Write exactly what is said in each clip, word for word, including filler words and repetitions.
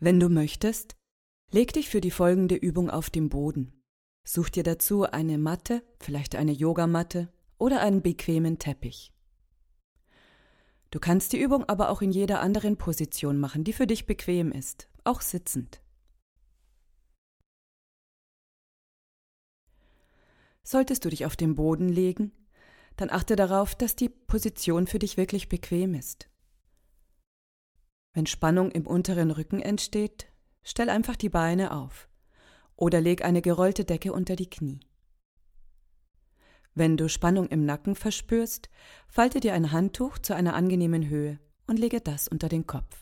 Wenn du möchtest, leg dich für die folgende Übung auf den Boden. Such dir dazu eine Matte, vielleicht eine Yogamatte oder einen bequemen Teppich. Du kannst die Übung aber auch in jeder anderen Position machen, die für dich bequem ist, auch sitzend. Solltest du dich auf den Boden legen, dann achte darauf, dass die Position für dich wirklich bequem ist. Wenn Spannung im unteren Rücken entsteht, stell einfach die Beine auf oder leg eine gerollte Decke unter die Knie. Wenn du Spannung im Nacken verspürst, falte dir ein Handtuch zu einer angenehmen Höhe und lege das unter den Kopf.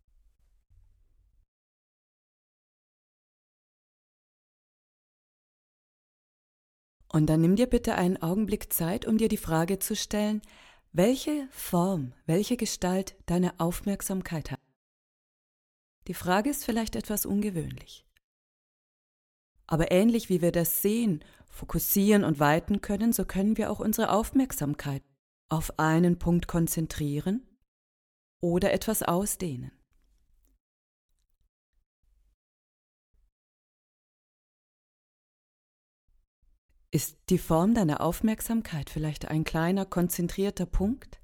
Und dann nimm dir bitte einen Augenblick Zeit, um dir die Frage zu stellen, welche Form, welche Gestalt deine Aufmerksamkeit hat. Die Frage ist vielleicht etwas ungewöhnlich. Aber ähnlich wie wir das sehen, fokussieren und weiten können, so können wir auch unsere Aufmerksamkeit auf einen Punkt konzentrieren oder etwas ausdehnen. Ist die Form deiner Aufmerksamkeit vielleicht ein kleiner, konzentrierter Punkt?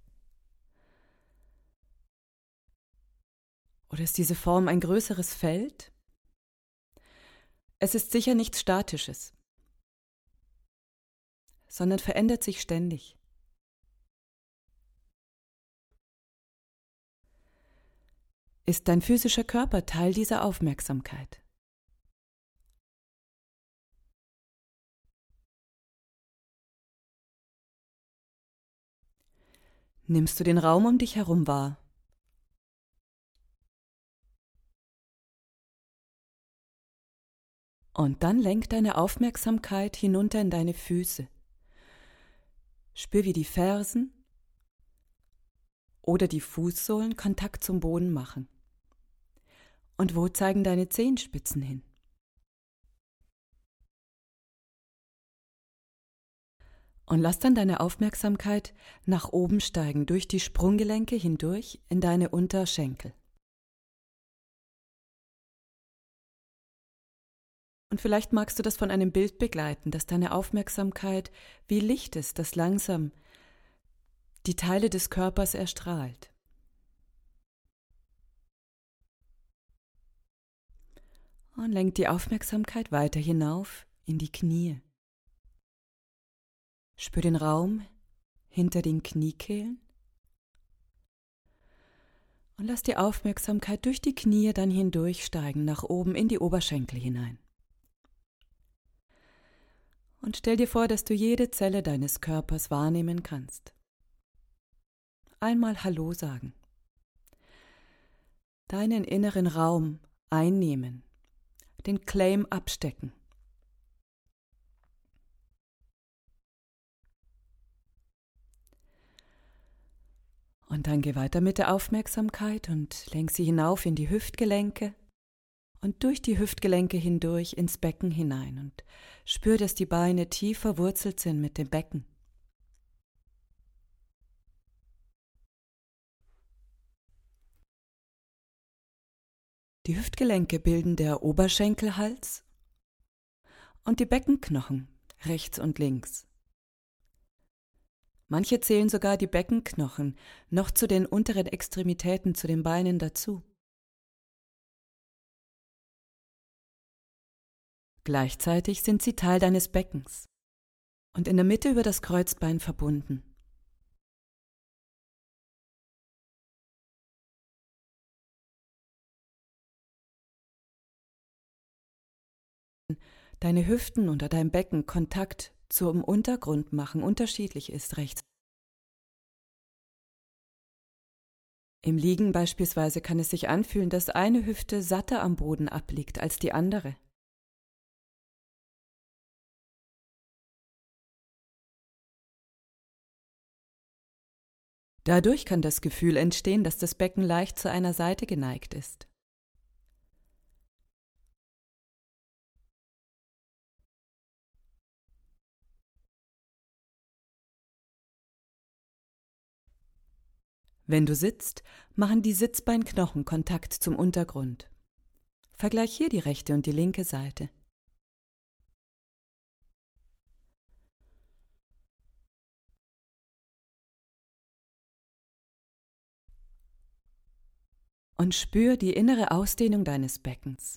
Oder ist diese Form ein größeres Feld? Es ist sicher nichts Statisches, sondern verändert sich ständig. Ist dein physischer Körper Teil dieser Aufmerksamkeit? Nimmst du den Raum um dich herum wahr? Und dann lenk deine Aufmerksamkeit hinunter in deine Füße. Spür, wie die Fersen oder die Fußsohlen Kontakt zum Boden machen. Und wo zeigen deine Zehenspitzen hin? Und lass dann deine Aufmerksamkeit nach oben steigen, durch die Sprunggelenke hindurch in deine Unterschenkel. Und vielleicht magst du das von einem Bild begleiten, dass deine Aufmerksamkeit wie Licht ist, das langsam die Teile des Körpers erstrahlt. Und lenk die Aufmerksamkeit weiter hinauf in die Knie. Spür den Raum hinter den Kniekehlen und lass die Aufmerksamkeit durch die Knie dann hindurchsteigen, nach oben in die Oberschenkel hinein. Und stell dir vor, dass du jede Zelle deines Körpers wahrnehmen kannst. Einmal Hallo sagen. Deinen inneren Raum einnehmen, den Claim abstecken. Und dann geh weiter mit der Aufmerksamkeit und lenk sie hinauf in die Hüftgelenke und durch die Hüftgelenke hindurch ins Becken hinein und spür, dass die Beine tief verwurzelt sind mit dem Becken. Die Hüftgelenke bilden der Oberschenkelhals und die Beckenknochen rechts und links. Manche zählen sogar die Beckenknochen noch zu den unteren Extremitäten, zu den Beinen dazu. Gleichzeitig sind sie Teil deines Beckens und in der Mitte über das Kreuzbein verbunden. Deine Hüften unter deinem Becken Kontakt zum Untergrund machen, unterschiedlich ist rechts. Im Liegen beispielsweise kann es sich anfühlen, dass eine Hüfte satter am Boden abliegt als die andere. Dadurch kann das Gefühl entstehen, dass das Becken leicht zu einer Seite geneigt ist. Wenn du sitzt, machen die Sitzbeinknochen Kontakt zum Untergrund. Vergleich hier die rechte und die linke Seite. Und spür die innere Ausdehnung deines Beckens.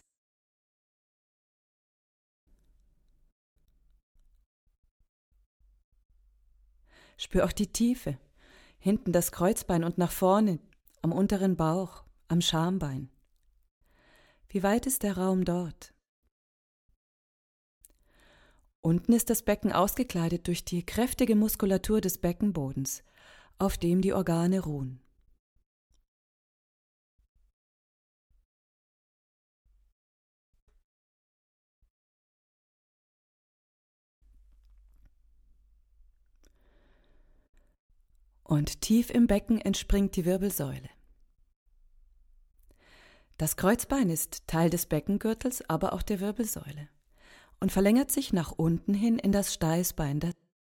Spür auch die Tiefe, hinten das Kreuzbein und nach vorne, am unteren Bauch, am Schambein. Wie weit ist der Raum dort? Unten ist das Becken ausgekleidet durch die kräftige Muskulatur des Beckenbodens, auf dem die Organe ruhen. Und tief im Becken entspringt die Wirbelsäule. Das Kreuzbein ist Teil des Beckengürtels, aber auch der Wirbelsäule und verlängert sich nach unten hin in das Steißbein.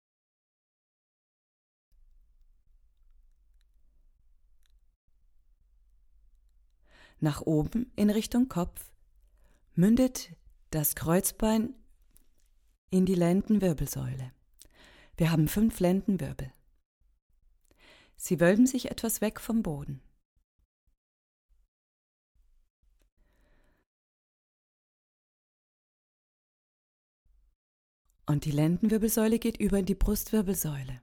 Nach oben in Richtung Kopf mündet das Kreuzbein in die Lendenwirbelsäule. Wir haben fünf Lendenwirbel. Sie wölben sich etwas weg vom Boden. Und die Lendenwirbelsäule geht über in die Brustwirbelsäule.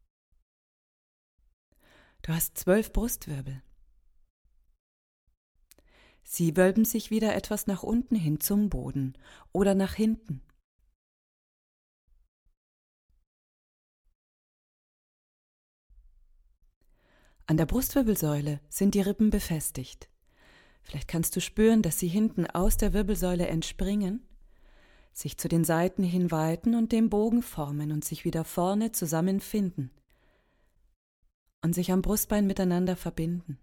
Du hast zwölf Brustwirbel. Sie wölben sich wieder etwas nach unten hin zum Boden oder nach hinten. An der Brustwirbelsäule sind die Rippen befestigt. Vielleicht kannst du spüren, dass sie hinten aus der Wirbelsäule entspringen, sich zu den Seiten hin weiten und den Bogen formen und sich wieder vorne zusammenfinden und sich am Brustbein miteinander verbinden.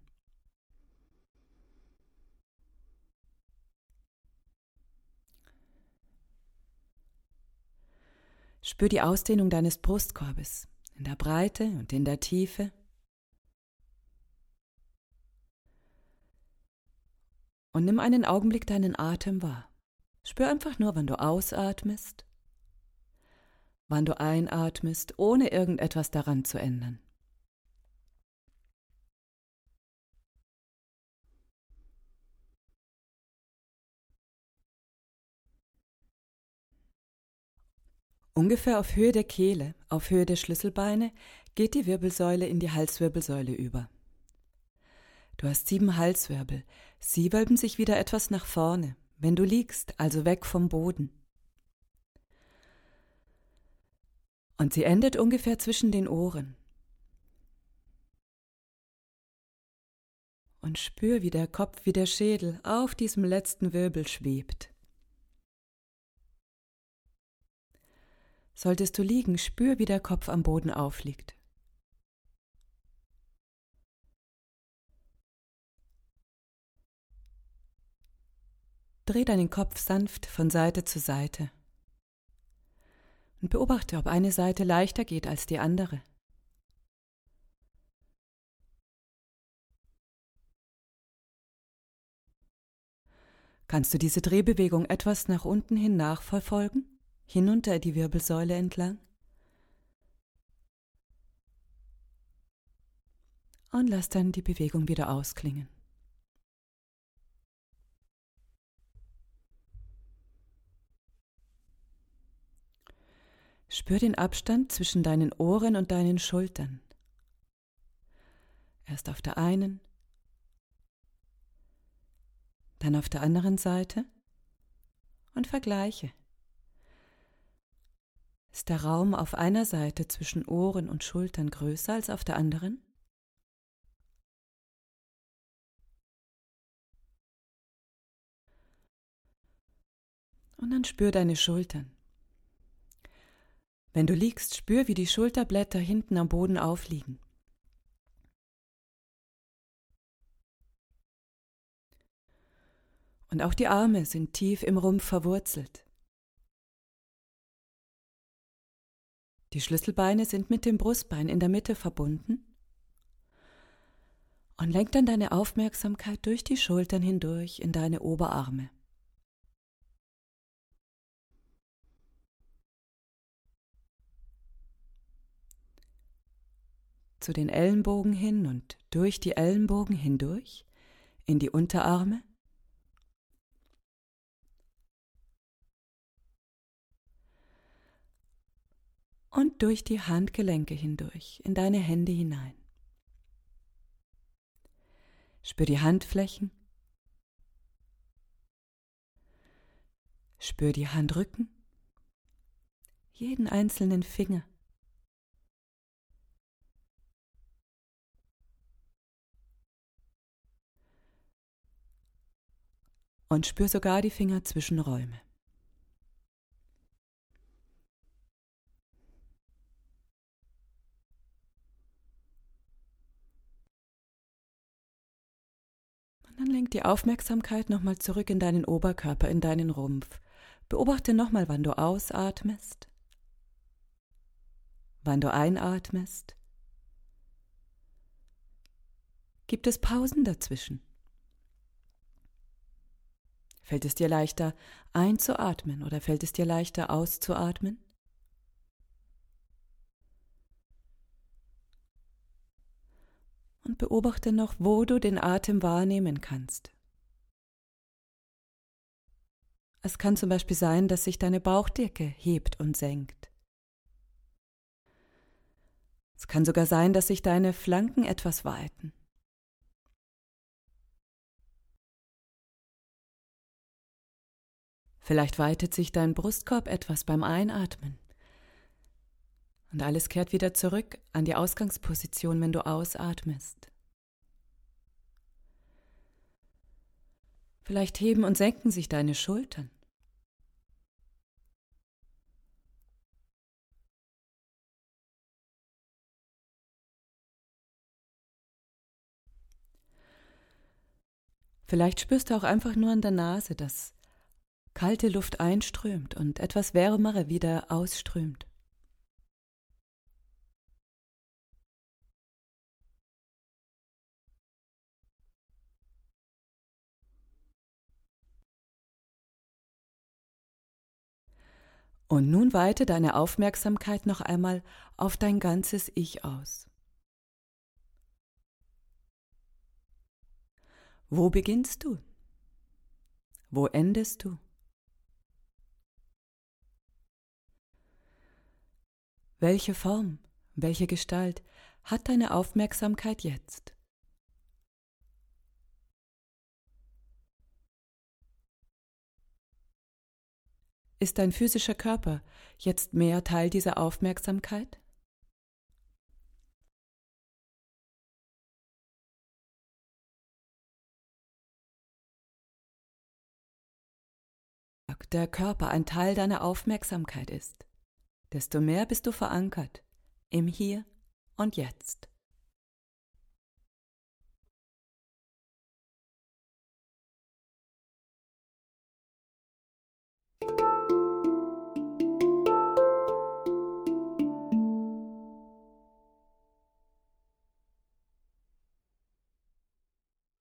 Spür die Ausdehnung deines Brustkorbes in der Breite und in der Tiefe. Und nimm einen Augenblick deinen Atem wahr. Spür einfach nur, wann du ausatmest, wann du einatmest, ohne irgendetwas daran zu ändern. Ungefähr auf Höhe der Kehle, auf Höhe der Schlüsselbeine, geht die Wirbelsäule in die Halswirbelsäule über. Du hast sieben Halswirbel. Sie wölben sich wieder etwas nach vorne, wenn du liegst, also weg vom Boden. Und sie endet ungefähr zwischen den Ohren. Und spür, wie der Kopf, wie der Schädel auf diesem letzten Wirbel schwebt. Solltest du liegen, spür, wie der Kopf am Boden aufliegt. Dreh deinen Kopf sanft von Seite zu Seite und beobachte, ob eine Seite leichter geht als die andere. Kannst du diese Drehbewegung etwas nach unten hin nachverfolgen, hinunter die Wirbelsäule entlang? Und lass dann die Bewegung wieder ausklingen. Spür den Abstand zwischen deinen Ohren und deinen Schultern. Erst auf der einen, dann auf der anderen Seite und vergleiche. Ist der Raum auf einer Seite zwischen Ohren und Schultern größer als auf der anderen? Und dann spür deine Schultern. Wenn du liegst, spür, wie die Schulterblätter hinten am Boden aufliegen. Und auch die Arme sind tief im Rumpf verwurzelt. Die Schlüsselbeine sind mit dem Brustbein in der Mitte verbunden. Und lenk dann deine Aufmerksamkeit durch die Schultern hindurch in deine Oberarme. zu den Ellenbogen hin und durch die Ellenbogen hindurch in die Unterarme. Und durch die Handgelenke hindurch in deine Hände hinein. Spür die Handflächen. Spür die Handrücken. Jeden einzelnen Finger. Und spür sogar die Fingerzwischenräume. Und dann lenk die Aufmerksamkeit nochmal zurück in deinen Oberkörper, in deinen Rumpf. Beobachte nochmal, wann du ausatmest, wann du einatmest. Gibt es Pausen dazwischen? Fällt es dir leichter einzuatmen oder fällt es dir leichter auszuatmen? Und beobachte noch, wo du den Atem wahrnehmen kannst. Es kann zum Beispiel sein, dass sich deine Bauchdecke hebt und senkt. Es kann sogar sein, dass sich deine Flanken etwas weiten. Vielleicht weitet sich dein Brustkorb etwas beim Einatmen. Und alles kehrt wieder zurück an die Ausgangsposition, wenn du ausatmest. Vielleicht heben und senken sich deine Schultern. Vielleicht spürst du auch einfach nur an der Nase, dass kalte Luft einströmt und etwas wärmere wieder ausströmt. Und nun weite deine Aufmerksamkeit noch einmal auf dein ganzes Ich aus. Wo beginnst du? Wo endest du? Welche Form, welche Gestalt hat deine Aufmerksamkeit jetzt? Ist dein physischer Körper jetzt mehr Teil dieser Aufmerksamkeit? Der Körper ein Teil deiner Aufmerksamkeit ist, desto mehr bist du verankert im Hier und Jetzt.